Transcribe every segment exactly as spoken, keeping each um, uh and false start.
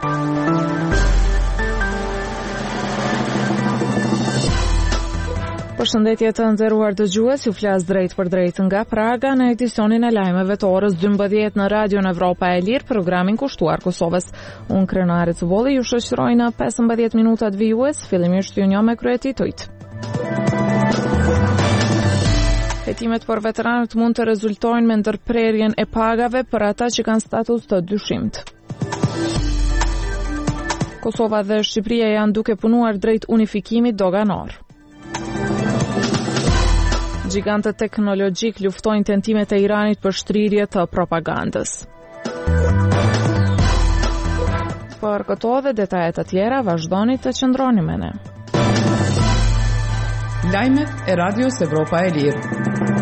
Përshëndetje të nderuar dëgjues, ju flas drejt për drejt nga Praga në edicionin e lajmeve të orës dymbëdhjetë në Radion Evropa e Lirë, programin kushtuar Kosovës. Unë Krenari Cubolli ju shoqëroj në pesëmbëdhjetë minutat vijues, fillimisht ju njoh me kryetitujt. Hetimet për veteranët mund të rezultojnë me ndërprerjen e pagave për ata që kanë status të dyshimt. Kosova dhe Shqipëria janë duke punuar drejt unifikimit doganor. Gjigantët teknologjik luftojnë tentimet e Iranit për shtrirje të propagandës. Për këto dhe detajet të tjera, vazhdoni të qëndroni me ne. Lajmet e Radios Evropa e Lirë.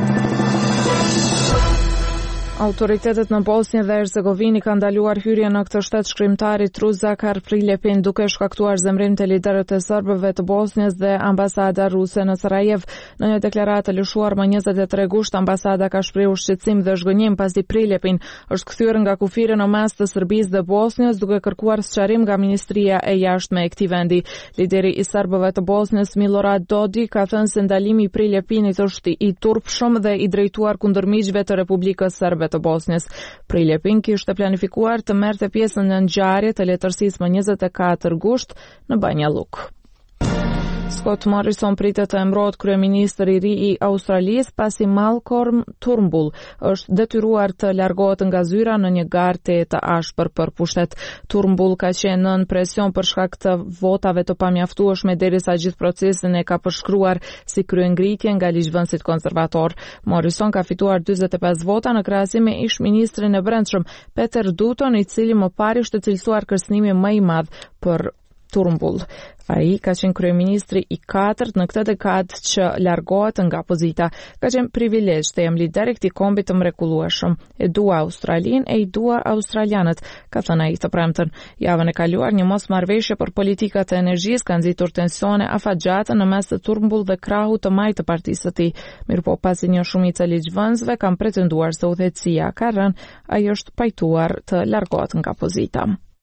Autoritetet në Bosnjë dhe Hercegovinë kanë ndaluar hyrjen në këtë shtet shkrimtarit rus Zakar Prilepin, duke shkaktuar zemrim të liderët e serbëve të Bosnjës dhe ambasada ruse në Sarajev. Në një deklaratë lëshuar më njëzet e tre gusht, ambasada ka shprehur shqetësim dhe zhgënjim pasi Prilepin është kthyer nga kufiri në mes të Serbisë dhe Bosnjës, duke kërkuar sqarim nga Ministria e Jashtme e këtij vendi. Lideri i serbëve të Bosnjës Milorad Dodi ka thënë se ndalimi i Prilepinit është i turpshëm dhe i drejtuar kundër miqve të Republikës Serbe të Bosnjës. Prilepin kishte planifikuar të merrte pjesën në ngjarje të letërsisë më njëzet e katër gusht në Banja Luk. Scott Morrison pritet të emërohet kryeministër i ri i Australisë pasi Malcolm Turnbull është detyruar të largohet nga zyra në një garë të ashpër për pushtet. Turnbull ka qenë nën presion për shkak të votave të pamjaftueshme derisa gjithë procesin e ka përshkruar si kryengritje nga ligjvënësit konservator. Morrison ka fituar dyzet e pesë vota në krahasim me ish-ministrin e brendshëm Peter Dutton, i cili më parë ishte cilësuar kërcënimi më i madh për Turnbull. Ai ka qenë kryeministri i katërt në këtë dekadë që largohet nga pozita. Ka qenë privilegj të jem lider i këtij kombi të mrekullueshëm. E dua Australinë e i dua australianët, ka thënë ai të premtën. Javën e kaluar një mosmarrëveshje për politikat e energjisë ka nxitur tensione afatgjate në mes të Turnbull dhe krahut të majtë të partisë së tij. Mirëpo pasi një shumicë ligjvënësve kanë pretenduar se udhëheqësia ka rënë, ai është pajtuar të largohet nga pozita.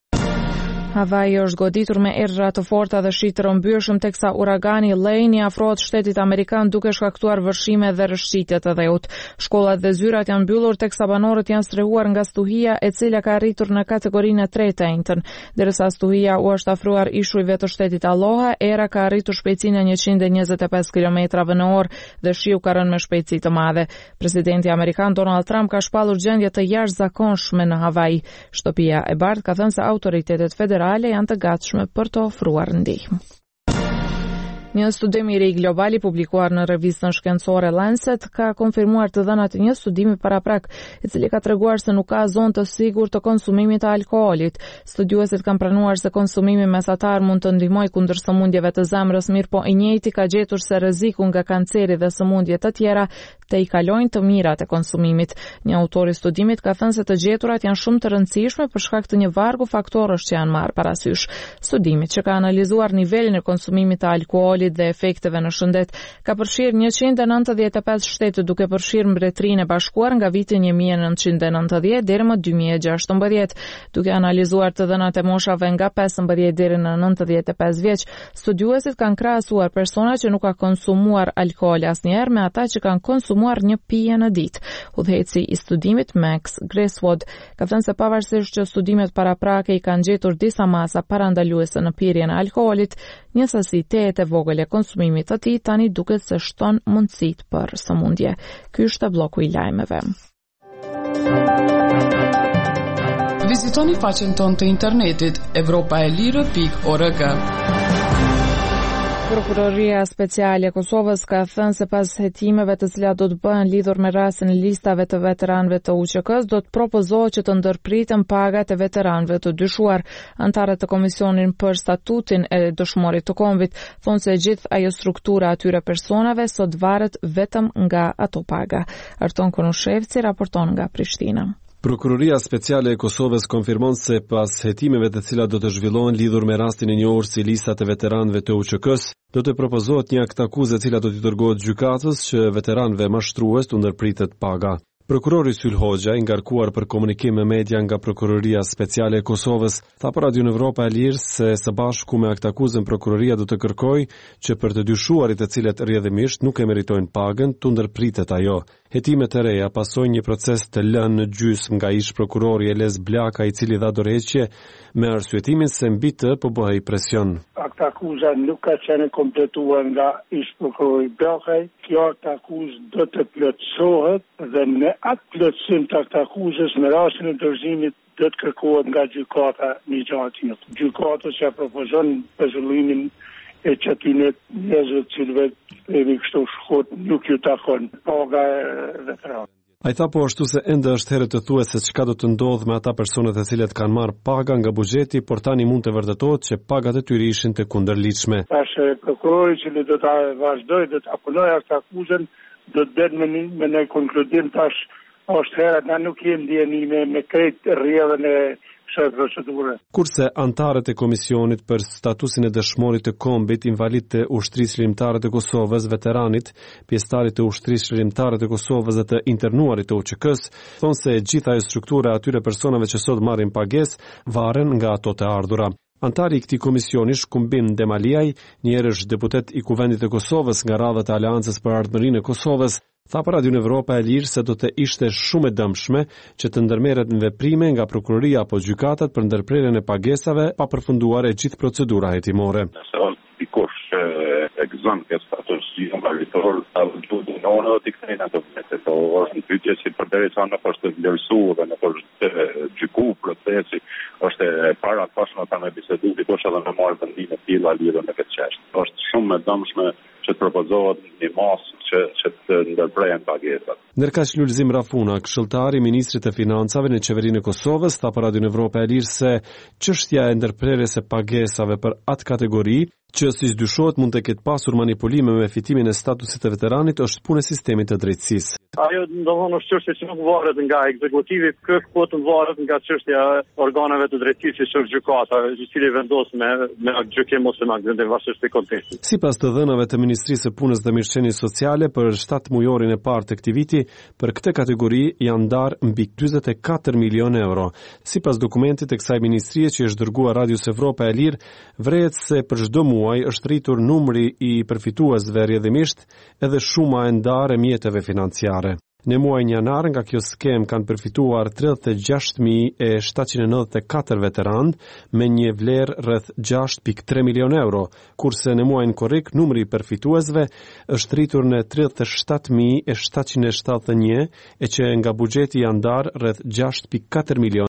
Hawaii është goditur me errëra të forta dhe shi të rrëmbyeshëm teksa uragani Lane i afrohet shtetit amerikan duke shkaktuar vërshime dhe rrëshqitje të dheut. Shkollat dhe zyrat janë mbyllur teksa banorët janë strehuar nga stuhia e cila ka arritur në kategorinë e tretë e njëjtën. Derisa stuhia u është afruar ishujve të shtetit Aloha, era ka arritur shpejtësinë e njëqind e njëzet e pesë kilometrave në orë dhe shiu ka rënë me shpejtësi të madhe. Presidenti amerikan Donald Trump ka shpallur gjendje të jashtëzakonshme në Hawaii. Shtëpia e Bardhë ka thënë se autoritetet federale janë të gatshme për të ofruar ndihmë. Një studim i ri global i publikuar në revistën shkencore Lancet ka konfirmuar të dhënat e një studimi paraprak, i cili ka treguar se nuk ka zonë të sigurt të konsumimit të alkoolit. Studiuesit kanë pranuar se konsumimi mesatar mund të ndihmojë kundër sëmundjeve të zemrës, mirë po i njëjti ka gjetur se rreziku nga kanceri dhe sëmundje të tjera të i kalojnë të mirat e konsumimit. Një autor i studimit ka thënë se të gjeturat janë shumë të rëndësishme për shkak të një vargu faktorësh që janë marrë parasysh. Studimi, që ka analizuar nivelin e konsumimit të alkoolit dhe efekteve në shëndet, ka përfshirë njëqind e nëntëdhjetë e pesë shtete, duke përfshirë Mbretërinë e Bashkuar nga viti një mijë e nëntëqind e nëntëdhjetë deri më dy mijë e gjashtëmbëdhjetë. Duke analizuar të dhënat e moshave nga pesëmbëdhjetë deri në nëntëdhjetë e pesë vjeç, studiuesit kanë krahasuar persona që nuk ka konsumuar alkool asnjëherë me ata që kanë konsumuar një pije në ditë. Udhëheqësi i studimit Max Greswold ka thënë se pavarësisht që studimet paraprake i kanë gjetur disa masa parandaluese në pirjen e alkoolit, një sasi tetë e vogël e konsumimit të tij tani duket se shton mundësitë për sëmundje. Ky është bloku i lajmeve. Vizitoni faqen tonë të internetit evropaelire pikë org. Prokuroria Speciale e Kosovës ka thënë se pas hetimeve të cilat do të bëhen lidhur me rastin e listave të veteranëve të U Q K-s, do të propozohet që të ndërpriten pagat e veteranëve të dyshuar. Antarët të Komisionit për Statutin e Dëshmorit të Kombit thonë se gjithë ajo struktura atyre personave sot varet vetëm nga ato paga. Arton Konushevci raporton nga Prishtina. Prokuroria Speciale e Kosovës konfirmon se pas hetimeve të cilat do të zhvillohen lidhur me rastin e njohur si listat e veteranëve të U Q K-s, do të propozohet një akt akuze e cila do t'i dërgohet gjykatës që veteranëve mashtrues të ndërpritet paga. Prokurori Syl Hoxha, i ngarkuar për komunikim me media nga Prokuroria Speciale e Kosovës, tha për Radio Evropa e Lirë se së bashku me aktakuzën prokuroria do të kërkojë që për të dyshuarit të cilët rrjedhimisht nuk e meritojnë pagën, tu ndërpritet ajo. Hetimet e reja pasojnë një proces të lënë në gjysmë nga ish prokurori Elez Blaka, i cili dha dorëheqje me arsyetimin se mbi të po bëhej presion. Aktakuza nuk ka qenë kompletuar nga ish prokurori Blakaj. Kjo aktakuzë do të plotësohet dhe me atë plotësim të aktakuzës në rastin e dorëzimit do të kërkohet nga gjykata një gjatë. Gjykata që propozon pezullimin e që aty në njëzët cilëve e mi kështu shkot nuk ju takon paga e veteranët. A i tha po ashtu se ende është herë të thuhet se çka do të ndodhë me ata personat e cilët kanë marrë paga nga buxheti, por tani mund të vërtetohet që pagat e tyre ishin të kundërligjshme. Tash prokurori që do ta vazhdojë, do ta punojë atë akuzën, do të bëjë me, me një konkludim tash është hera na nuk jemi ndjenime me krejt rrjedhën e kësaj procedure. Kurse antarët e komisionit për statusin e dëshmorit të kombit, invalid të ushtrisë shërimtare të Kosovës, veteranit, pjesëtarit të ushtrisë shërimtare të Kosovës dhe të internuarit të U Q K-s, thonë se gjitha e struktura e atyre personave që sot marrin pagesë varen nga ato të ardhura. Antari i këtij komisioni, Shkumbin Demaliaj, një herësh deputet i Kuvendit të Kosovës nga radhët e Aleancës për Ardhmërinë e Kosovës, tha për Radio Evropa e Lirë se do të ishte shumë e dëmshme që të ndërmerret në veprime nga prokuroria apo gjykatat për ndërprerjen e pagesave pa përfunduar e gjithë procedura hetimore. Dikush e gëzon këtë status invalitor, atë duhet të nënë të kthejnë ato vete. To është një pyetje që përderisa nuk është vlerësuar dhe nuk është gjyku procesi, është e para të pashme ta me bisedu, dikush edhe me marrë vendime të tilla lidhur me këtë çështje. Është shumë e dëmshme që të propozohet një masë që, që të ndërprehen pagesat. Ndërkaq Lulzim Rafuna, këshilltari i ministrit të financave në qeverinë e Kosovës, tha për Radio Evropa e Lirë se çështja e ndërprerjes së pagesave për atë kategori që siç dyshohet mund të ketë pasur manipulime me fitimin e statusit të veteranit është punë e sistemit të drejtësisë. Ajo ndonë është çështje që nuk varet nga ekzekutivi, kjo po të varet nga çështja e organeve të drejtësisë që gjykata, i cili vendos me me gjykim ose me vendim varësisht të kontekstit. Sipas të dhënave të Ministrisë së Punës dhe Mirëqenies Sociale për shtatë mujorin e parë të këtij viti, për këtë kategori janë ndarë mbi njëzet e katër milion euro. Sipas dokumentit të kësaj ministrie që është dërguar Radios Evropa e Lirë, vrehet se për çdo muaj është rritur numri i përfituesve rrjedhimisht edhe shuma e ndarë e mjeteve financiare. Në muajin janar nga kjo skem kanë përfituar tridhjetë e gjashtë mijë e shtatëqind e nëntëdhjetë e katër veteranë me një vlerë rreth gjashtë pikë tre milion euro, kurse në muajin korrik numri i përfituesve është rritur në tridhjetë e shtatë mijë e shtatëqind e shtatëdhjetë e një e që nga buxheti janë ndarë rreth gjashtë pikë katër milion